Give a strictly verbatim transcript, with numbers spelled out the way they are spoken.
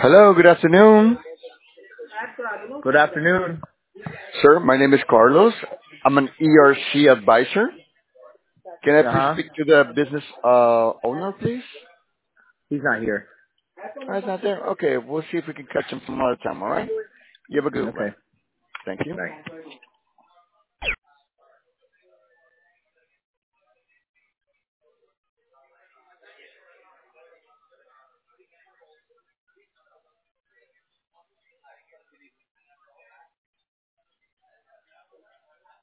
Hello, good afternoon. Good afternoon. Sir, my name is Carlos. I'm an E R C advisor. Can I Uh please huh. speak to the business uh, owner, please? He's not here. Oh, he's not there? Okay, we'll see if we can catch him some other time, all right? You have a good one. Okay. Thank you. Bye.